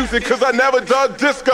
music, cause I never dug disco.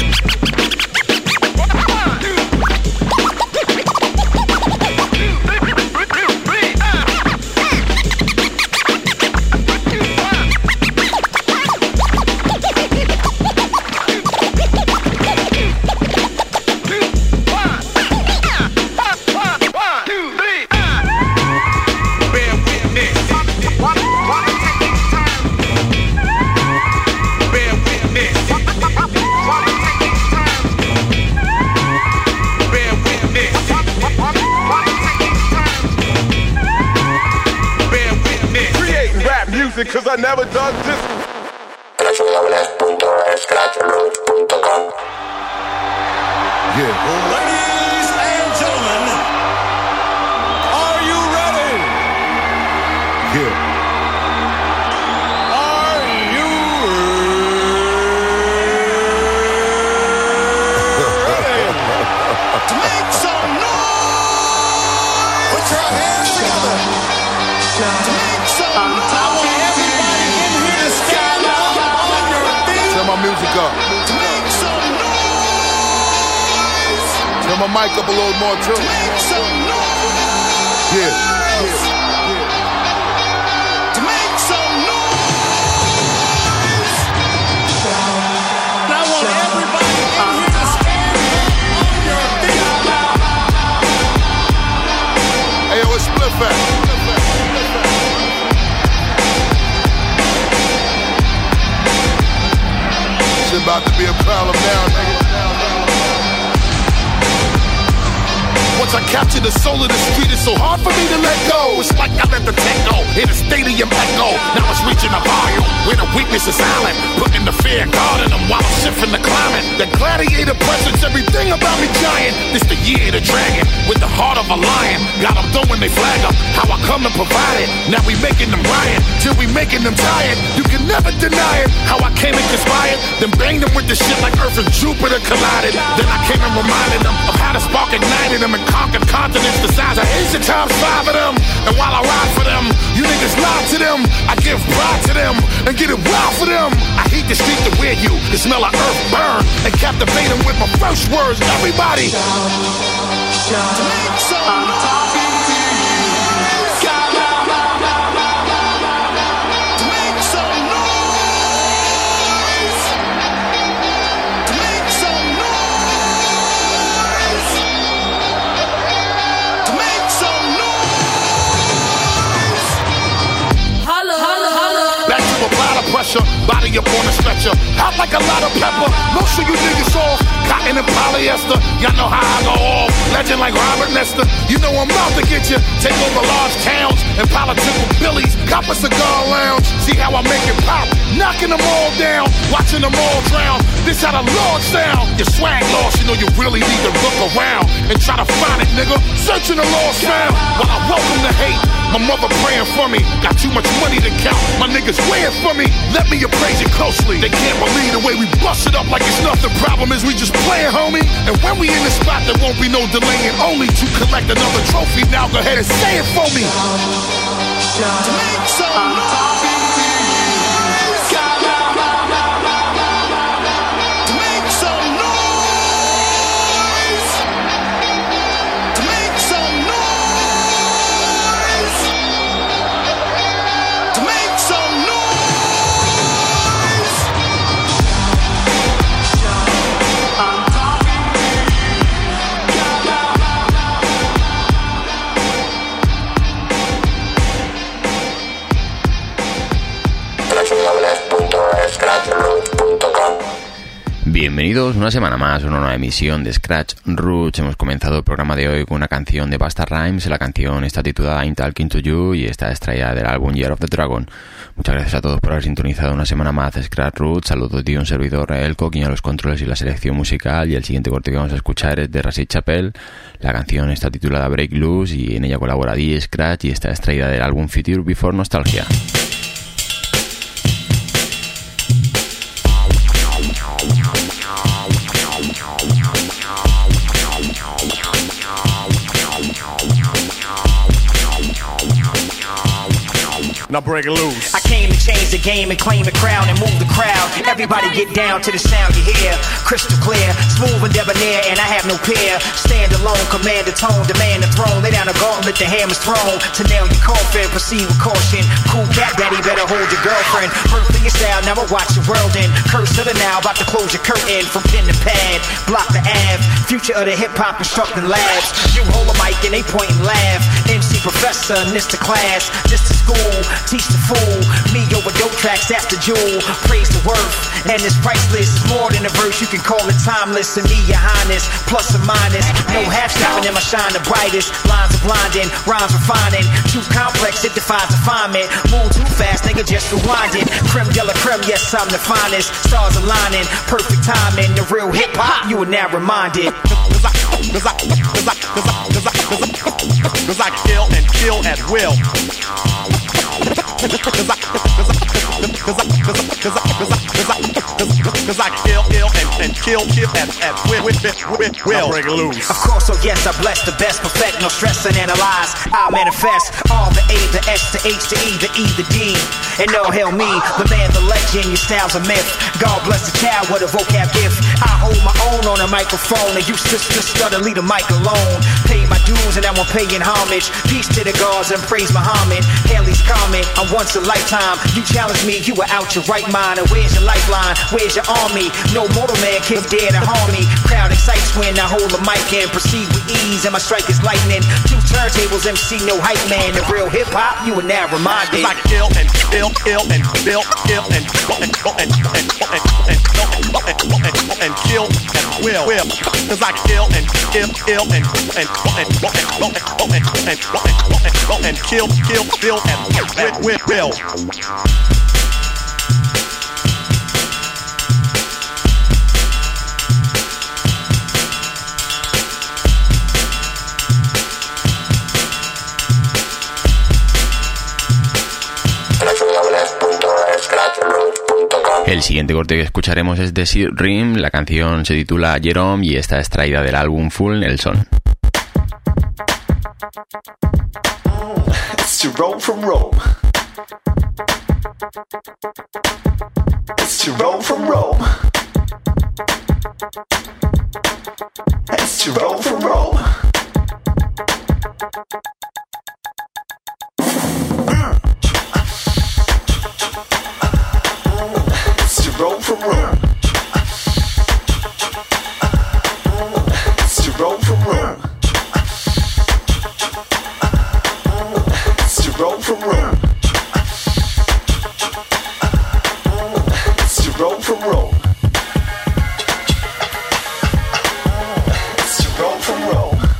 Cause I never dug disco. www.scratchroot.com. Yeah. Ladies and gentlemen, are you ready? Yeah. Are you ready to make some noise? Put your hands together. To make some noise. My music up. To make some noise. Turn my mic up a little more too. To make some noise. Yeah. To make some noise. And I want everybody in here to stand on your feet. Hey, yo, it's Split Back. About to be a problem now, nigga. Once I capture the soul of the street, it's so hard for me to let go. It's like I let the techno hit a stadium echo. Now it's reaching a volume where the weakness is silent, putting the fear guard in them while I'm shifting the climate. The gladiator presence, everything about me giant. This the year of the dragon with the heart of a lion. Got them throwing they flag up, how I come and provide it. Now we making them riot, till we making them tired. You can never deny it, how I came and conspired. Then banged them with the shit like Earth and Jupiter collided. Then I came and reminded them of how the spark ignited them and conquered continents the size of Asia times 5 of them. And while I ride for them, you niggas lie to them. I give pride to them and get it wild for them. I heat the street to wear you, the smell of earth burn, and captivate them with my first words. Everybody, to make some noise. body up on a stretcher, hot like a lot of pepper. Most of you niggas off, cotton and polyester. Y'all know how I go off, legend like Robert Nesta. You know I'm out to get you, take over large towns and political billies, cop a cigar lounge. See how I make it pop, knocking them all down, watching them all drown. This how the Lord sound. Your swag lost, you know you really need to look around and try to find it, nigga. Searching the lost found. While I welcome the hate, my mother praying for me. Got too much money to count, my niggas weighing for me. Let me appraise it closely. They can't believe the way we bust it up like it's nothing. Problem is we just playing, homie. And when we in the spot, there won't be no delaying. Only to collect another trophy. Now go ahead and say it for me. To make some noise. Bienvenidos una semana más a una nueva emisión de Scratch Roots. Hemos comenzado el programa de hoy con una canción de Busta Rhymes. La canción está titulada I'm Talking to You y está extraída del álbum Year of the Dragon. Muchas gracias a todos por haber sintonizado una semana más de Scratch Roots. Saludos de un servidor, El Coquín, a los controles y la selección musical. Y el siguiente corte que vamos a escuchar es de Rashid Chappell. La canción está titulada Break Loose y en ella colabora D. Scratch y está extraída del álbum Future Before Nostalgia. Now break it loose. I came to change the game and claim the crown and move the crowd. Everybody get down to the sound you hear. Crystal clear, smooth and debonair, and I have no peer. Stand alone, command the tone, demand the throne. Lay down the gauntlet, the hammer's thrown. To nail your coffin, proceed with caution. Cool cat daddy, better hold your girlfriend. Hurt for your style, now I watch the world in. Curse to the now, about to close your curtain. From pen to pad, block the Ave. Future of the hip-hop constructing labs. You hold a mic and they point and laugh. MC professor, this the class, this the school. Teach the fool, me over dope tracks, that's the jewel. Praise the worth, and it's priceless. It's more than a verse, you can call it timeless. And me, your highness, plus or minus. No half stopping in my shine the brightest. Lines are blinding, rhymes refining. Too complex, it defies refinement. Move too fast, nigga, just rewind it. Creme de la creme, yes, I'm the finest. Stars aligning, perfect timing. The real hip hop, you are now reminded. Cause I kill and kill at will. Cause I kill and kill at will. Break it loose. Of course, oh yes, I bless the best, perfect, no stress and analyze. I manifest all the A, the S, the H, the E, the E, the D. And no hell me, the man, the legend, your style's a myth. God bless the child with a vocab gift. I hold my own on a microphone. I used to stutter, leave the mic alone. Pay my dues and now I'm paying homage. Peace to the gods and praise Muhammad. Haley's comment, I'm once a lifetime. You challenge me, you were out your right mind. And where's your lifeline? Where's your army? No mortal man can dare to harm me. Crowd excites when I hold the mic and proceed with ease. And my strike is lightning. Two turntables, MC, no hype man. The real hip hop, you are now reminded. Cause I kill and kill and kill and kill at will. Cause I kill and kill and kill at will. El siguiente corte que escucharemos es de Sid Rim, la canción se titula Jerome y está extraída del álbum Full Nelson. It's Jerome from Rome. It's Jerome from Rome. It's Jerome from Rome. Jerome from Rome. It's Jerome from Rome. It's Jerome from Rome. It's Jerome from Rome. It's Jerome from Rome.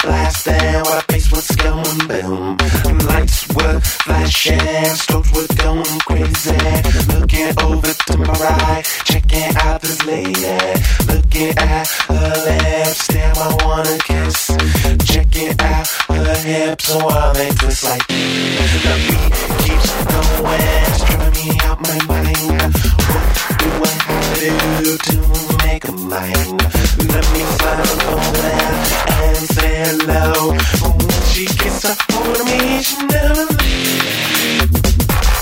blasting while the bass was going boom. Lights were flashing, strobes were going crazy. Looking over to my right, checking out this lady. Looking at her lips, damn I wanna kiss. Checking out her hips while they twist like the beat keeps going, it's driving me out my mind. What do I have to do to make a mind? Let me slide over there and say hello. When she gets a hold of me, she never leaves.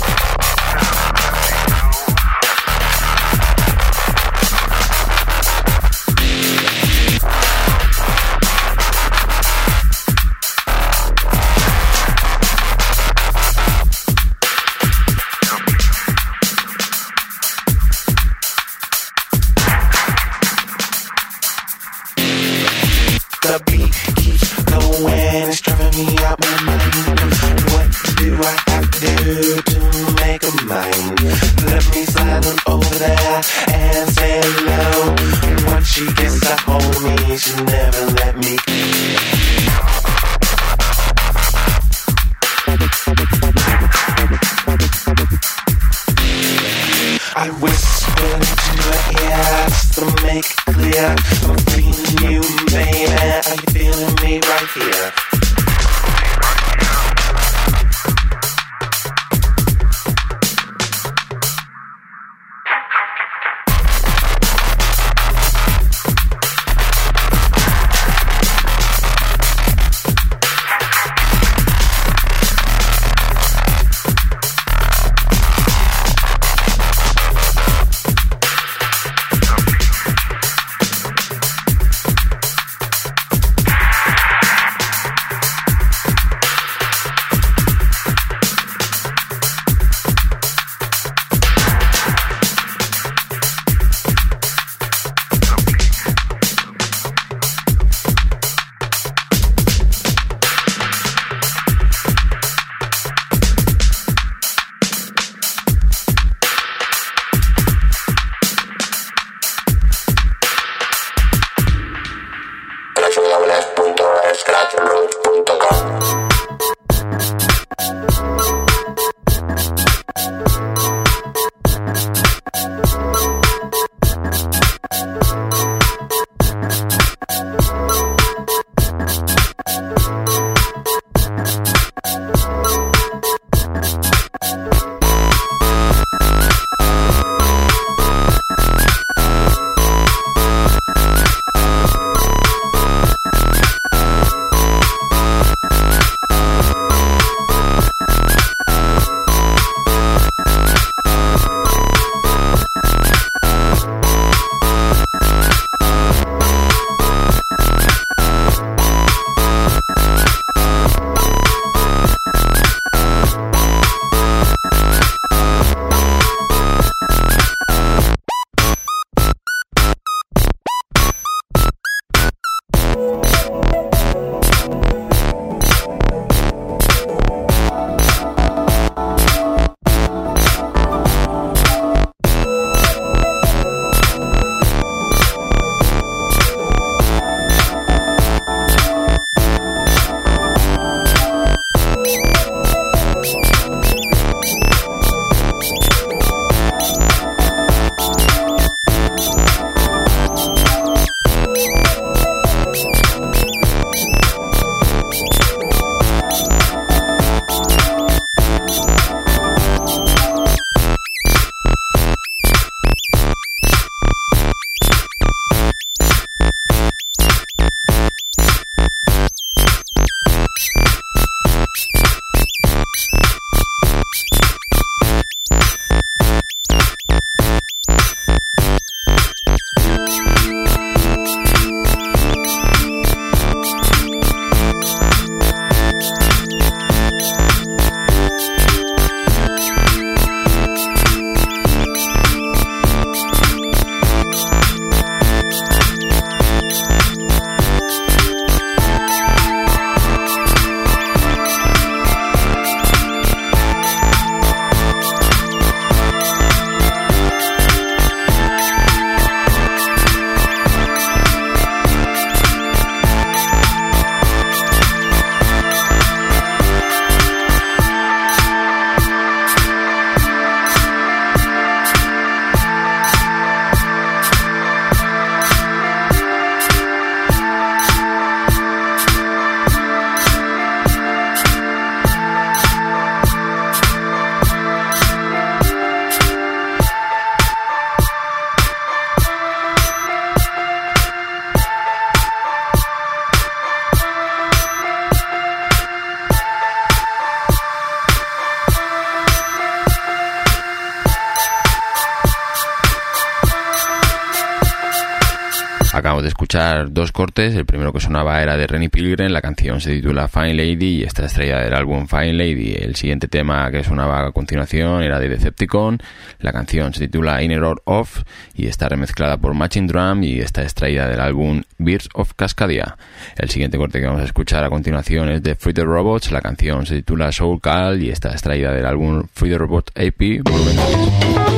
The beat keeps going, it's driving me out my mind. What do I have to do to make a mind? Let me slide on over there and say hello. Once she gets a hold of me, she'll never let me. I whisper into her ear just to make it clear. I'm feeling you, baby. Are you feeling me right here? Acabamos de escuchar dos cortes. El primero que sonaba era de Rennie Pilgrim, la canción se titula Fine Lady y está extraída del álbum Fine Lady. El siguiente tema que sonaba a continuación era de Decepticon, la canción se titula Inner or Off y está remezclada por Matching Drum y está extraída del álbum Birds of Cascadia. El siguiente corte que vamos a escuchar a continuación es de Free the Robots, la canción se titula Soul Call y está extraída del álbum Free the Robot AP Volumen 3.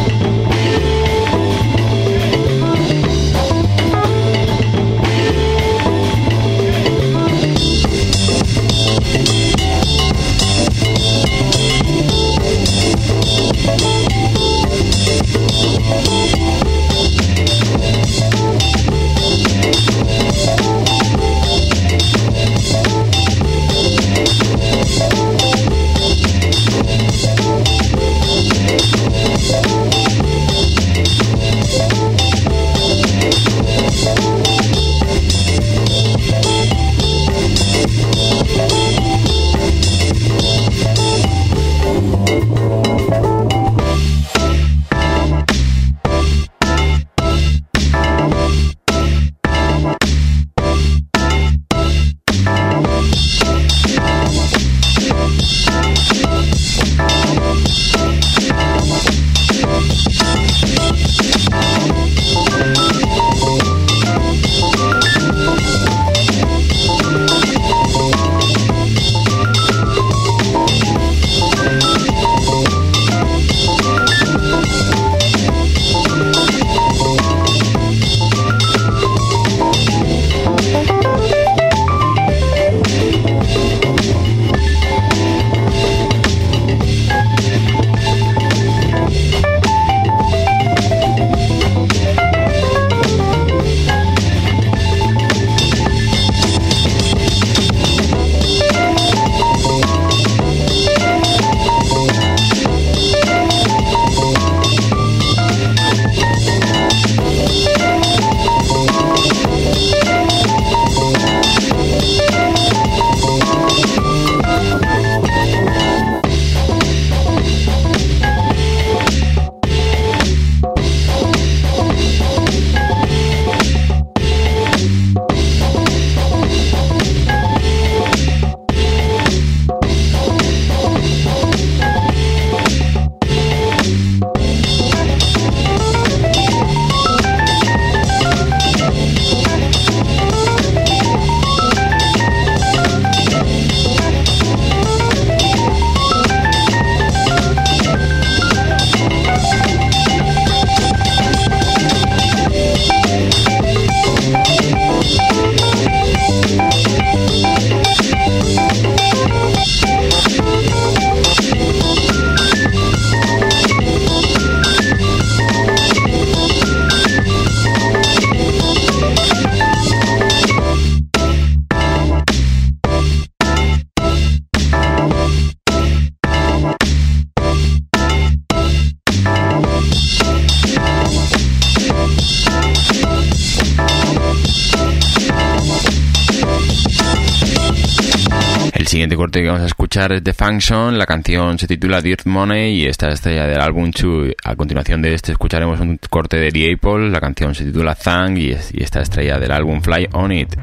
El siguiente corte que vamos a escuchar es The Function, la canción se titula Dirt Money y esta estrella del álbum 2. A continuación de este escucharemos un corte de The Apple, la canción se titula Thang y esta estrella del álbum Fly On It.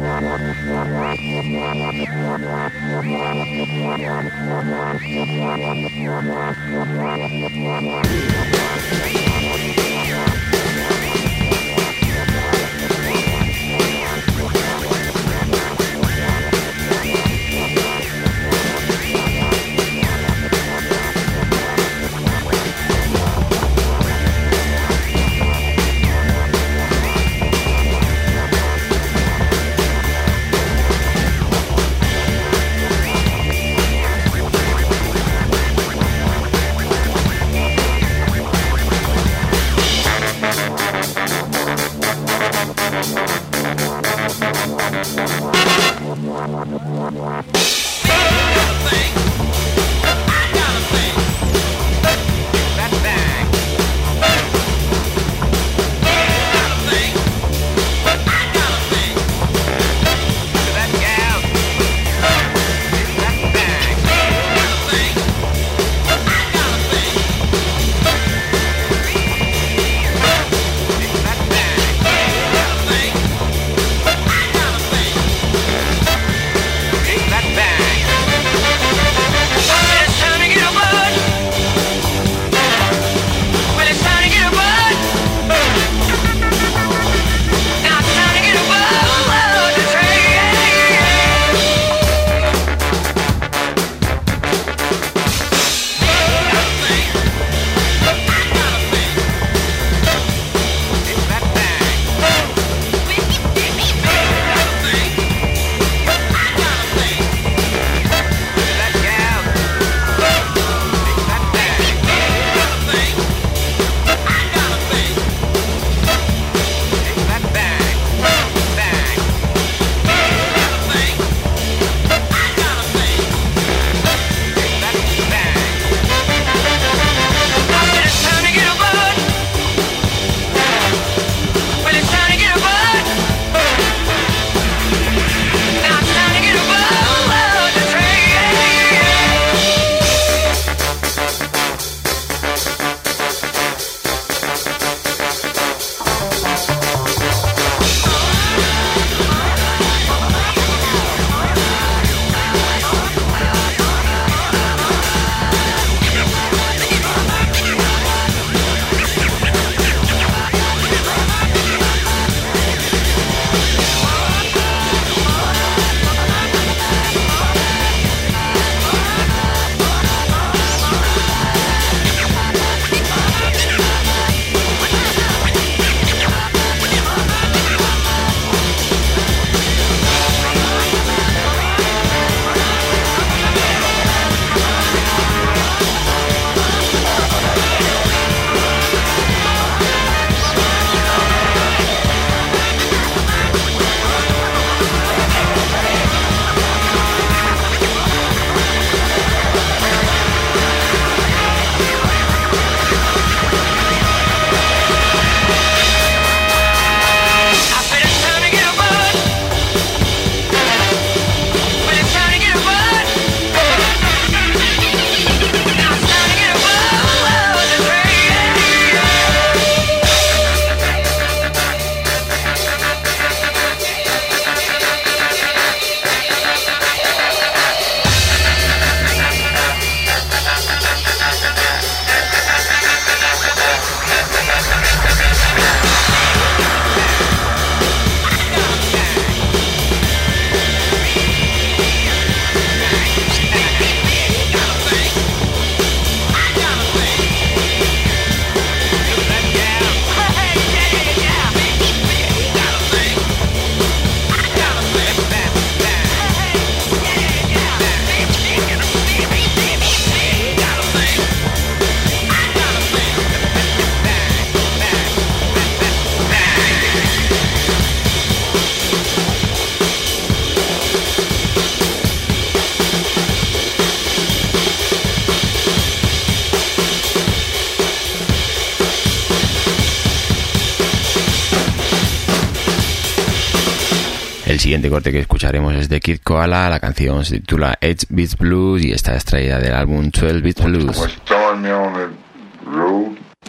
El siguiente corte que escucharemos es de Kid Koala, la canción se titula 8 Beats Blues y está extraída del álbum 12 Beats Blues.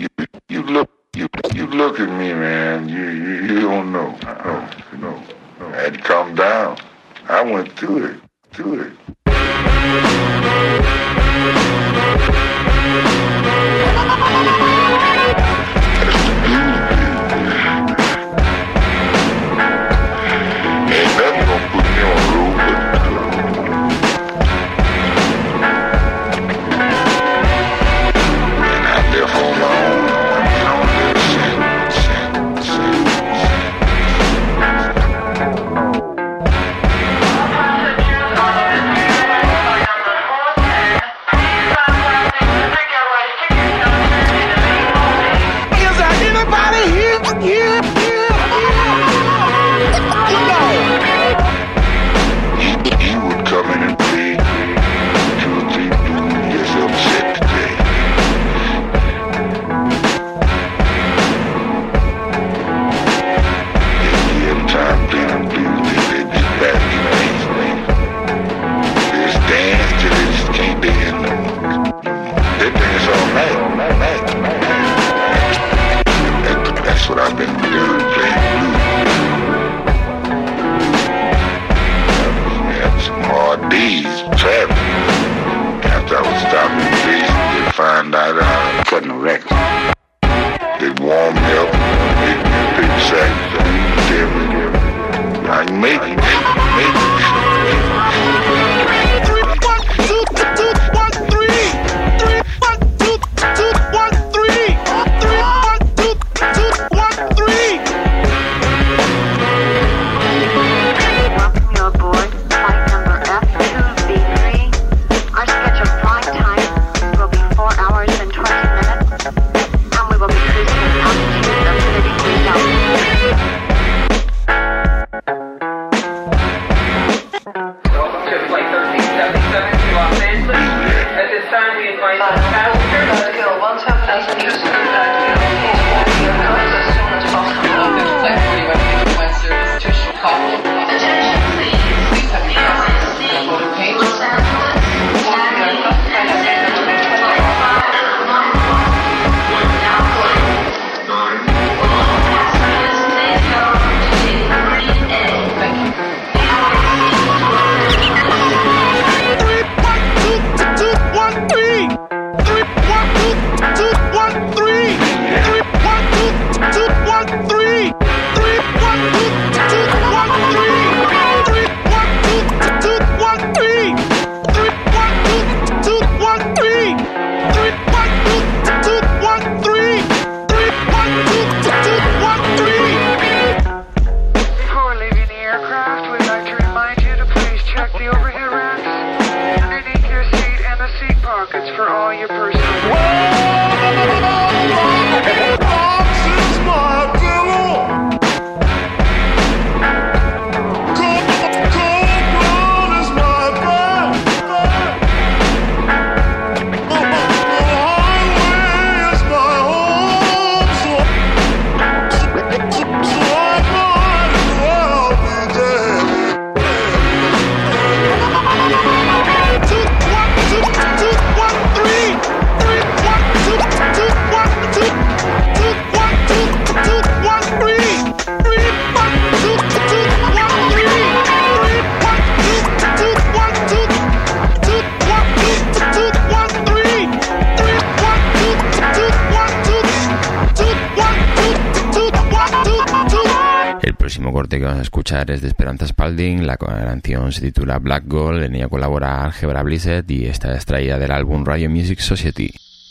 You look at me, man. You don't know. No. I had to calm down. I went through it. Ain't nothing gonna put me on the road and out there for my own. That's what I've been doing, playing blues. Had some hard days traveling. After I was stopping the station, they find out I was cutting a record. They warm me up, make me a big sack of food, tell me I can make it. Corte que vamos a escuchar es de Esperanza Spalding. La canción se titula Black Gold, en ella colabora Algebra Blizzard y está extraída del álbum Radio Music Society.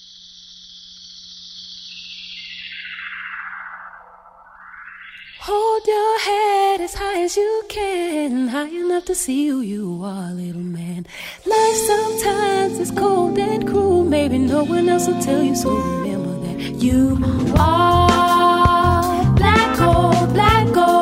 Hold your head as high as you can, high enough to see who you are, little man. Life sometimes is cold and cruel, maybe no one else will tell you, so remember that you are black gold, black gold.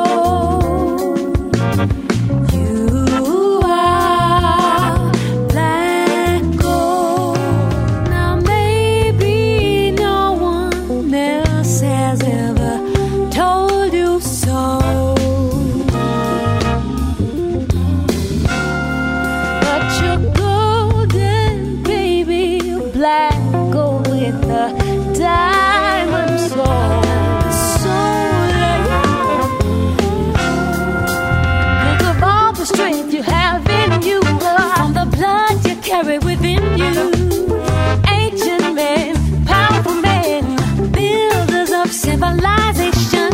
Diamond soul, so strength you have in you, from the blood you carry within you. Ancient men, powerful men, builders of civilization.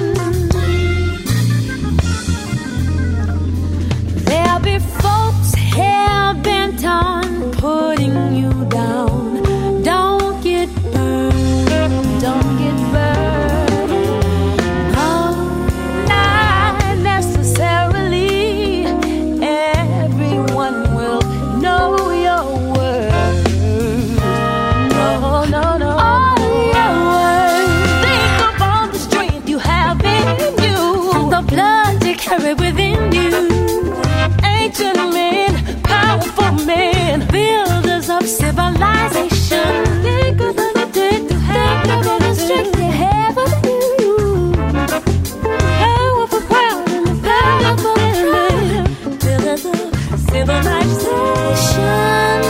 There'll be folks hell-bent on putting you down. Don't get burned, don't get burned. Oh, not necessarily everyone will know your word. No, no, no. All your words. Think of all the strength you have in you, the blood you carry within you. Ancient men, powerful men, builders of civilization. Think of the strength you have, think of the strength you have in you. Powerful crowd and the powerful men, builders of civilization.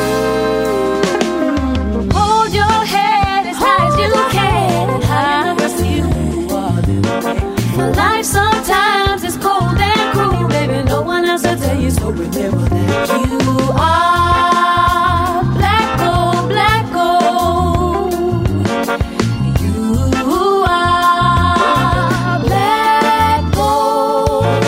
Hold your head as high as you can, high as you are. For life sometimes is cold and cruel, baby. No one else will tell you, so remember that you are black gold, black gold. You are black gold.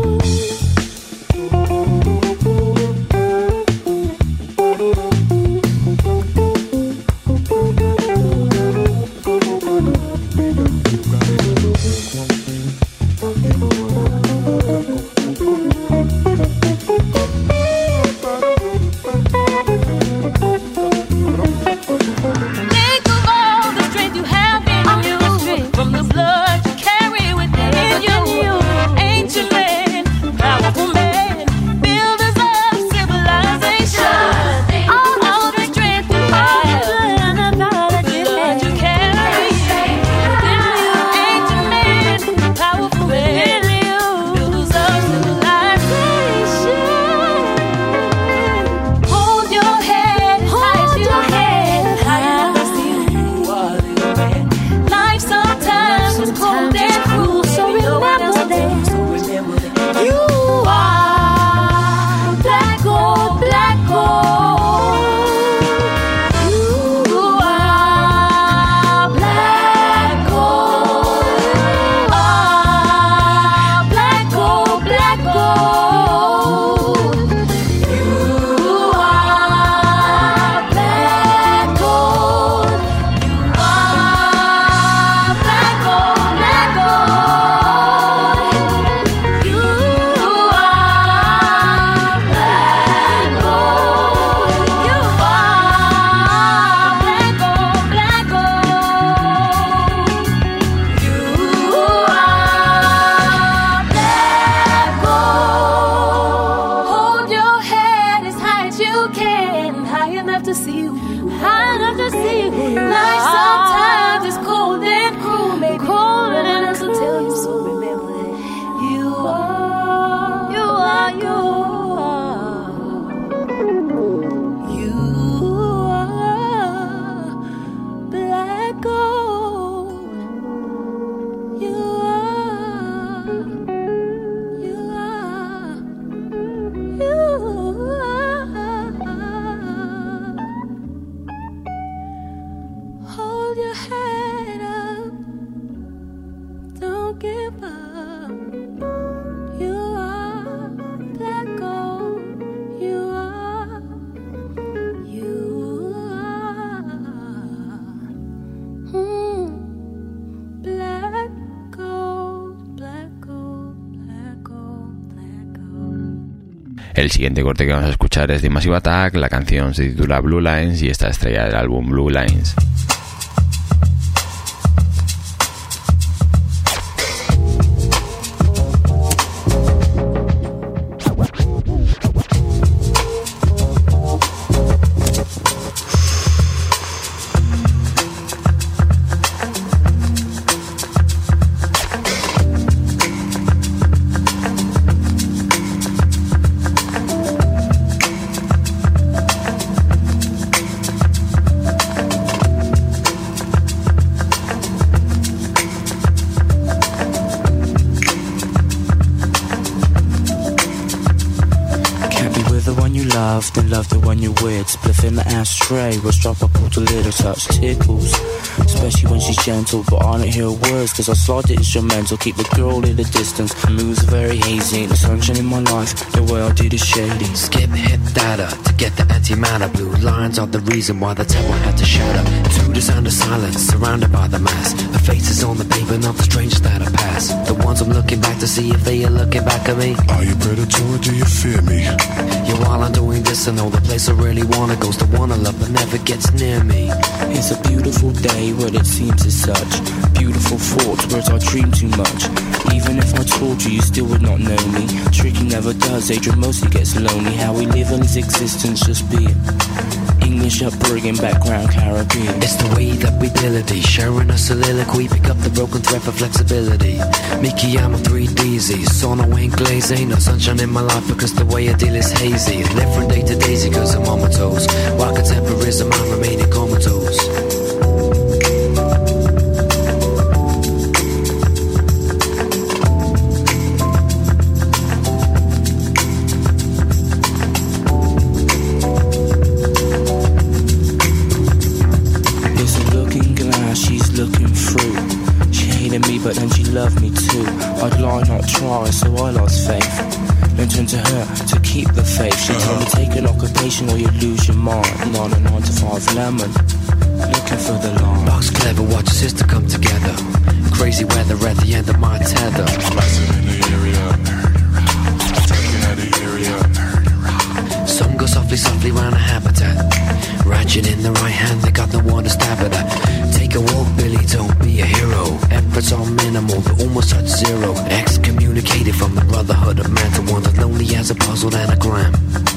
Think of all the strength you have in you, from the blood you carry within you. Ancient men, powerful men, builders of civilization. All the strength you have, the blood you carry within you. Ancient men, powerful men, builders of civilization. Hold your head high as you can, high as you are, little man. Life sometimes is cold and cruel, so remember that. You are black gold, black gold. You are black gold. Ah, black gold, black gold. You are black gold. You are black gold, black gold. You are black gold. You are black gold, black gold. You are black gold. Hold your head as high as you can, high enough to see you, high enough to see you. Life sometimes is cold and cruel, maybe colder than us will tell you. So remember that you are, you are, you are black gold. You are, you are, you are. Hold your head up, don't give up. You are black gold. You are, you are black gold, black gold, black gold, black gold. El siguiente corte que vamos a escuchar es de Massive Attack, la canción se titula Blue Lines y está estrella del álbum Blue Lines. the one you love, then love the one you're with. Spliff in the ashtray, we'll drop a quarter little touch tickles. Especially when she's gentle, but I don't hear words, cause I slide the instrumental, keep the girl in the distance. Moves are very hazy, the sunshine in my life, the way I did is shady. Skip hit data to get the antimatter. Blue lines are the reason why the temple had to shatter. To the sound of silence, surrounded by the mass. The faces on the paper, not the strangers that I pass. The ones I'm looking back to see if they are looking back at me. Are you predator or do you fear me? Yeah, while I'm doing this, I know the place I really wanna go's the one I love but never gets near me. It's a beautiful day where it seems as such. Beautiful thoughts, whereas I dream too much. Even if I told you, you still would not know me. Tricky never does, Adrian mostly gets lonely. How we live in his existence, just being English upbringing, background Caribbean. It's the way that we ability, sharing a soliloquy, pick up the broken thread for flexibility. Mickey, I'm a 3DZ, sono ain't glazing, no sunshine in my life because the way I deal is hazy. Live from day to daisy cause I'm on my toes, while contemporism I'm remaining comatose. But then she loved me too. I'd lie, not try, so I lost faith. Then turned to her to keep the faith. She told me take an occupation or you lose your mind. Not a 9 to 5 lemon, looking for the line. Box clever, watch your sister come together. Crazy weather at the end of my tether. Blasting in the area, taking out the area. Some go softly, softly round a habitat. Ratchet in the right hand, they got no one to stab at that. Take a walk, Billy, don't be a hero. Efforts are minimal, they almost touch zero. Excommunicated from the brotherhood of man to one as lonely as a puzzled anagram.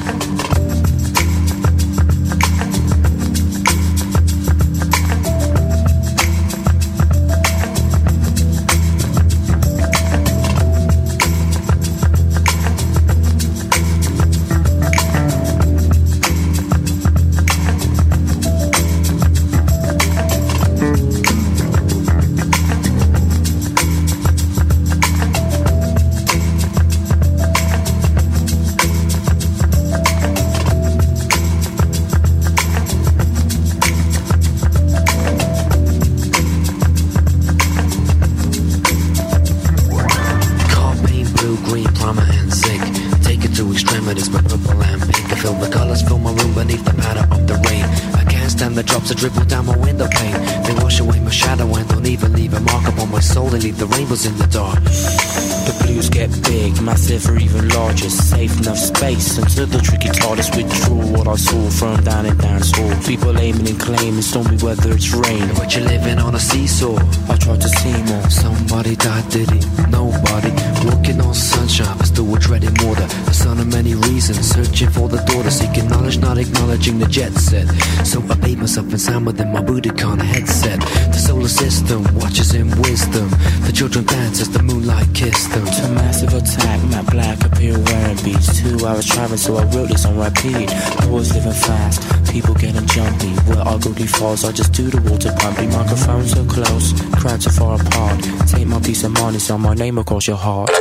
Dribble down my window pane. They wash away my shadow and don't even leave a mark upon my soul. They leave the rainbows in the dark. The blues get big, massive or even larger. Safe enough space until the tricky TARDIS withdraw what I saw from down in dance hall. People aiming and claiming stormy weather, it's rain. But you're living on a seesaw. I tried to see more. Somebody died, did he? Nobody. Walking on sunshine, but still we're treading water. The son of many reasons, searching for the daughter. Seeking knowledge, not acknowledging the jet set. So I bathe myself in sound within my Budokan headset. The solar system watches in wisdom. The children dance as the moonlight kissed them. To massive attack, Matt Black appear wearing beats. 2 hours traveling, so I wrote this on repeat. Boys living fast, people getting jumpy. Where ugly falls, I just do the water pumping. Microphones so close, crowds are far apart. Take my peace of mind, it's on my name across your heart.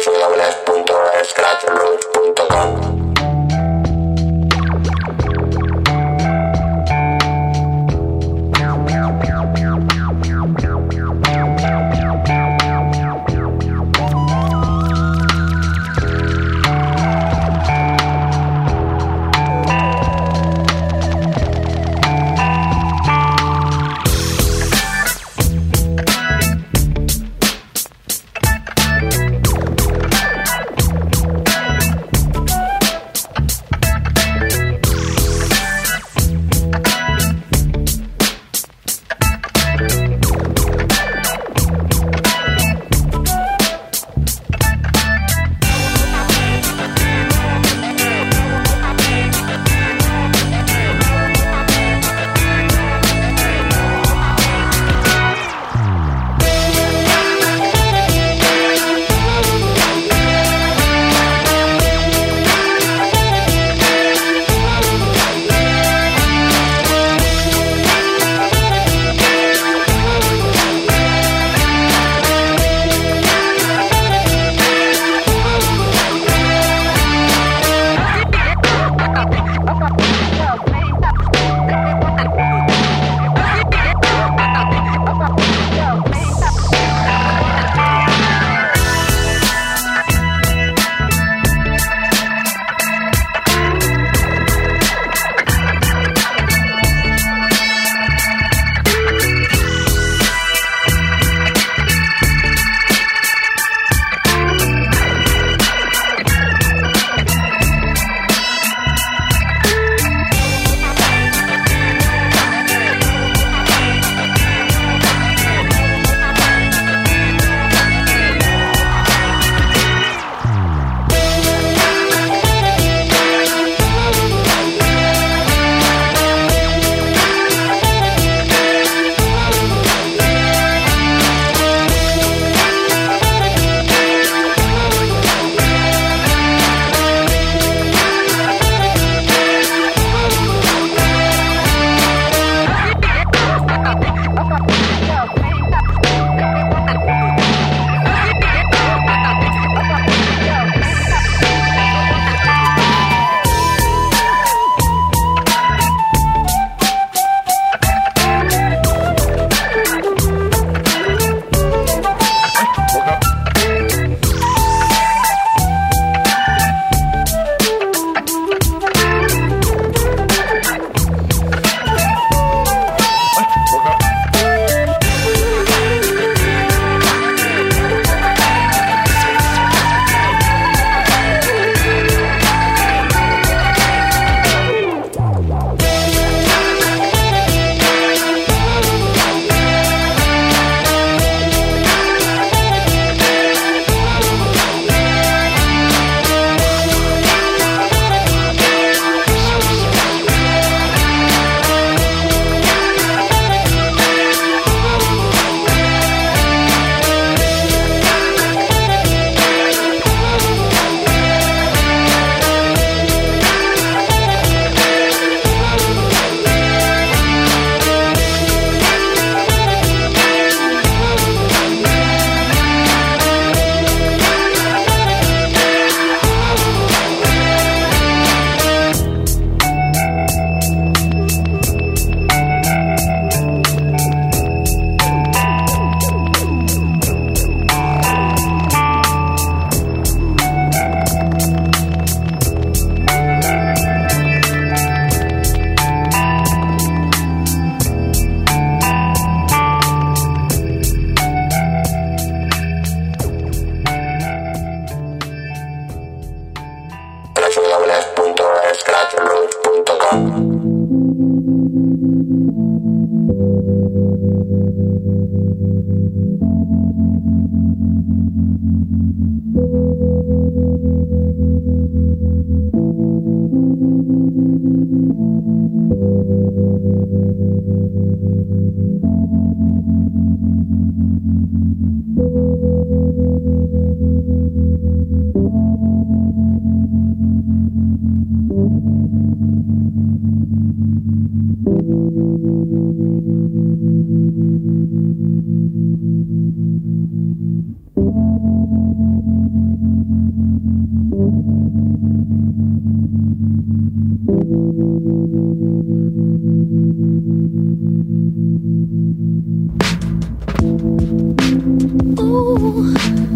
Oh,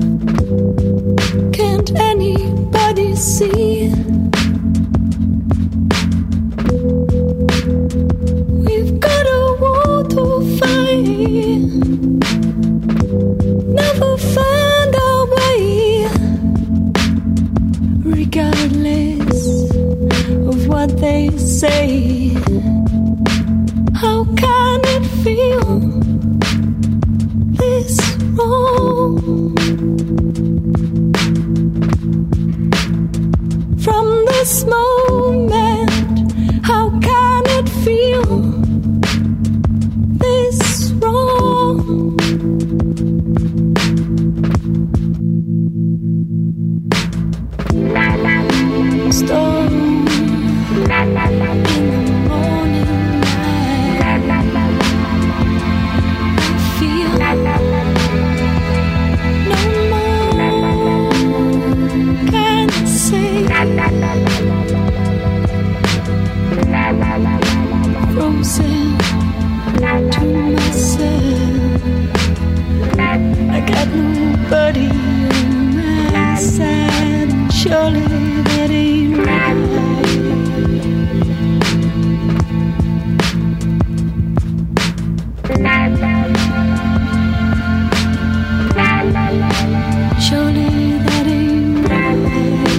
can't anybody see? We've got a war to fight. Never find our way, regardless of what they say. How can it feel this wrong? From this moment, how can it feel this wrong? Storm in the morning light. I feel no more can I say. Frozen to myself. I got nobody on my side, and surely that ain't right. Surely that ain't right.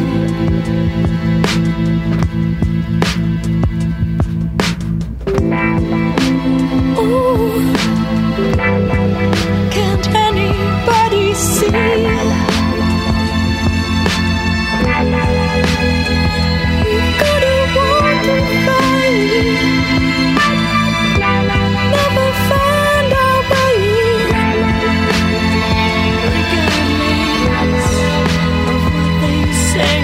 Ooh, can't anybody see? We've got a war to fight. Never find our way, regardless of what they say.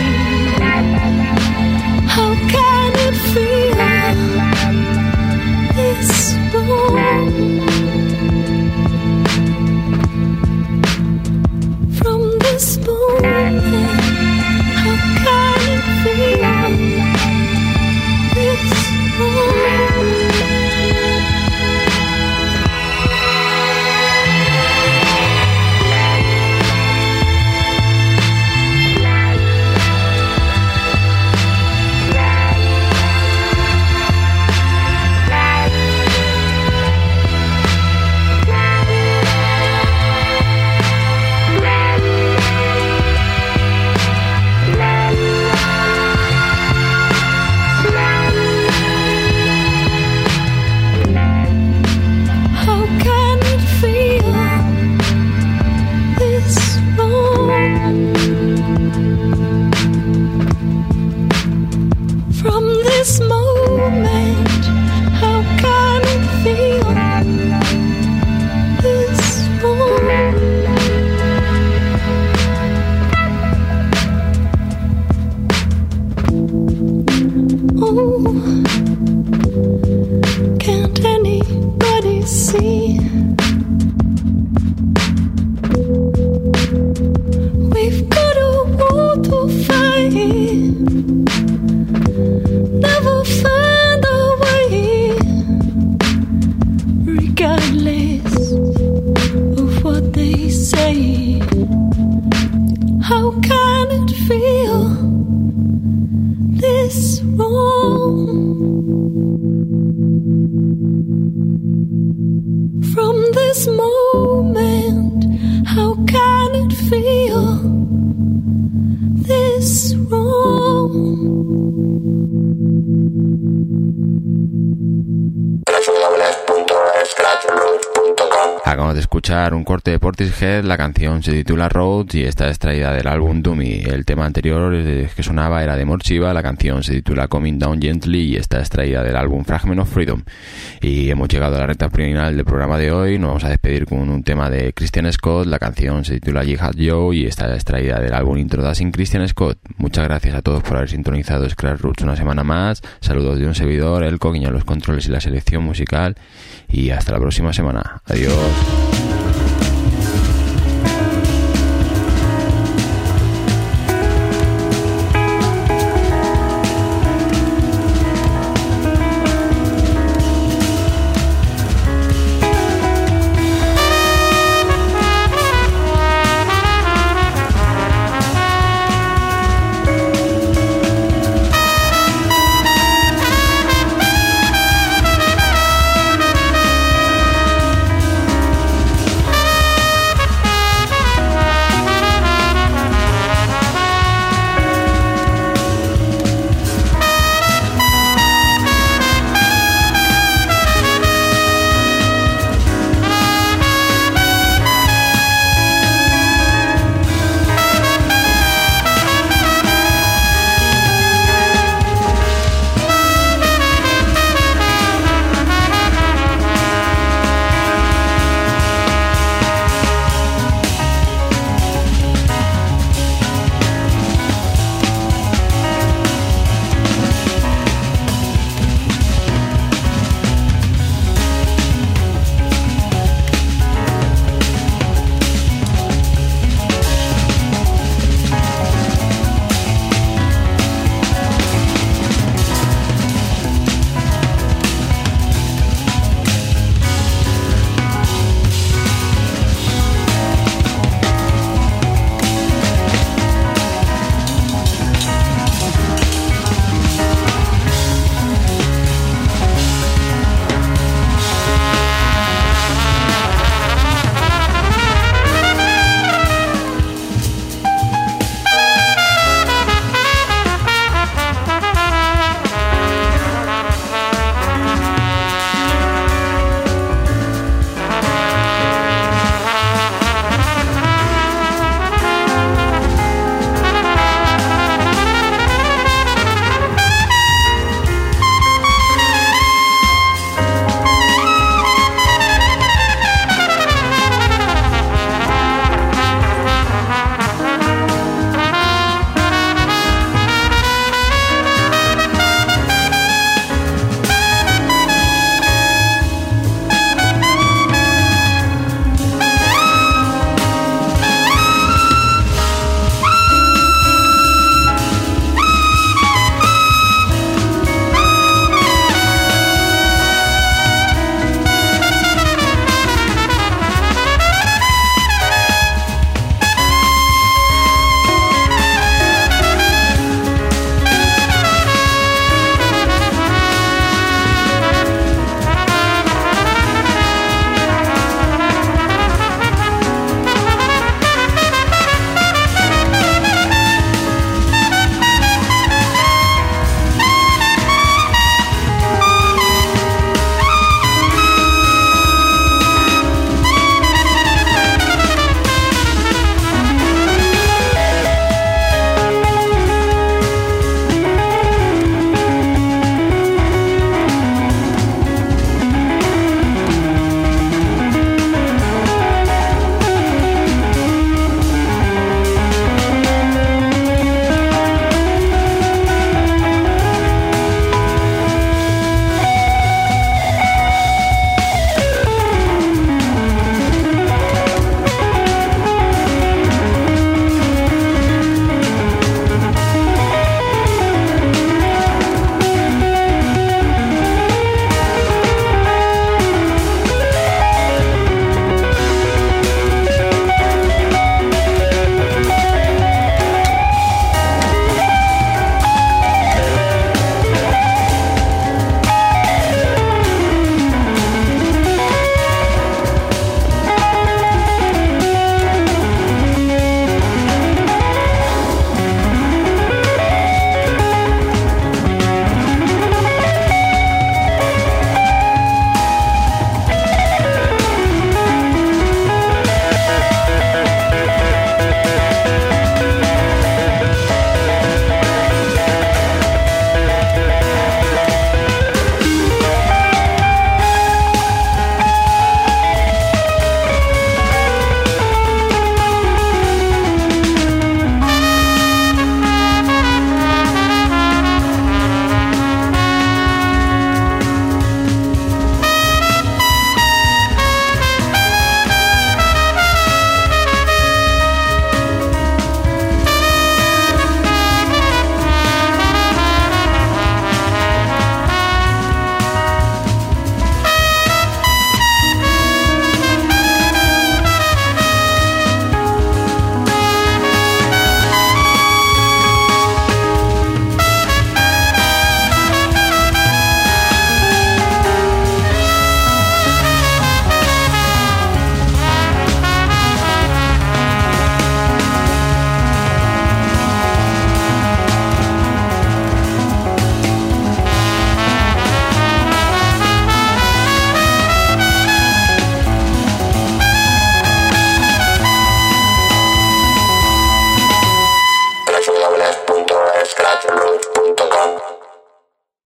How can it feel this wrong? From this moment, how can it feel this wrong? How can it feel this wrong? From this moment, how can it feel this wrong? Oh, can't anybody see? We've got a war to fight. Never find our way, regardless of what they say. How can it feel this wrong? From this moment, how can it feel this wrong? Acabamos de escuchar un corte de Portishead, la canción se titula Roads y está extraída del álbum Dummy. El tema anterior que sonaba era de Morchiva, la canción se titula Coming Down Gently y está extraída del álbum Fragment of Freedom. Y hemos llegado a la recta final del programa de hoy, nos vamos a despedir con un tema de Christian Scott, la canción se titula Jihad Joe y está extraída del álbum Introducing Christian Scott. Muchas gracias a todos por haber sintonizado Scratch Roots una semana más, saludos de un servidor, Elco, guiña los controles y la selección musical y hasta la próxima semana. Adiós.